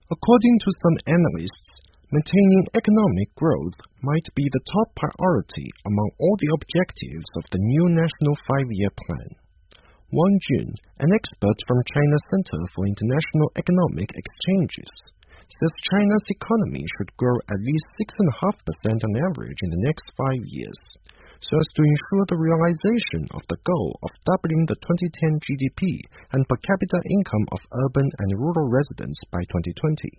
According to some analysts, maintaining economic growth might be the top priority among all the objectives of the new National Five-Year Plan. Wang Jun, an expert from China's Center for International Economic Exchanges, says China's economy should grow at least 6.5% on average in the next 5 years, so as to ensure the realization of the goal of doubling the 2010 GDP and per capita income of urban and rural residents by 2020.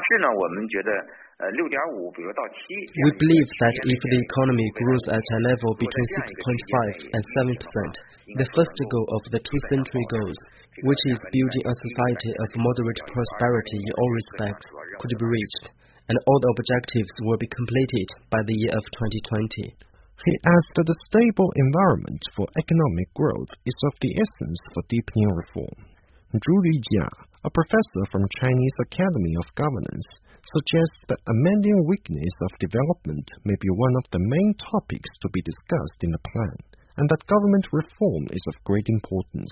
We believe that if the economy grows at a level between 6.5 and 7%, the first goal of the two-century goals, which is building a society of moderate prosperity in all respects, could be reached, and all the objectives will be completed by the year of 2020. He adds that the stable environment for economic growth is of the essence for deepening reform. Zhu Lijia, a professor from Chinese Academy of Governance, suggests that amending weakness of development may be one of the main topics to be discussed in the plan, and that government reform is of great importance.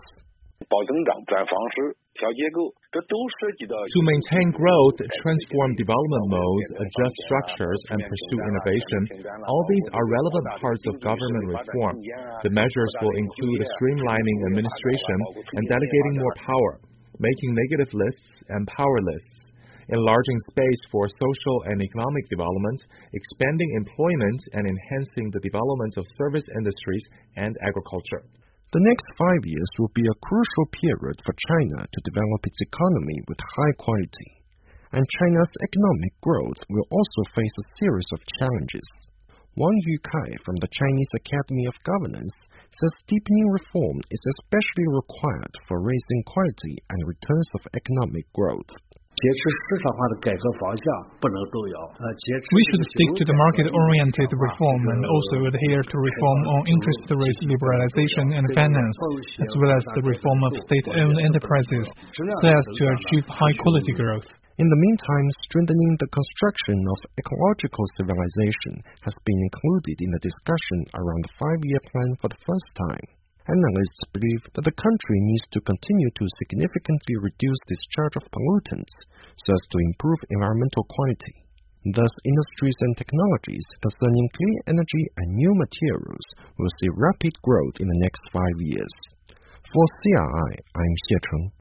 To maintain growth, transform development modes, adjust structures, and pursue innovation, all these are relevant parts of government reform. The measures will include streamlining administration and delegating more power, making negative lists and power lists, enlarging space for social and economic development, expanding employment, and enhancing the development of service industries and agriculture. The next 5 years will be a crucial period for China to develop its economy with high quality, and China's economic growth will also face a series of challenges. Wang Yukai from the Chinese Academy of Governance says deepening reform is especially required for raising quality and returns of economic growth. We should stick to the market-oriented reform and also adhere to reform on interest rate liberalization and finance, as well as the reform of state-owned enterprises, so as to achieve high-quality growth. In the meantime, strengthening the construction of ecological civilization has been included in the discussion around the five-year plan for the first time. Analysts believe that the country needs to continue to significantly reduce discharge of pollutants so as to improve environmental quality. Thus, industries and technologies concerning clean energy and new materials will see rapid growth in the next 5 years. For CRI, I'm Xie Cheng.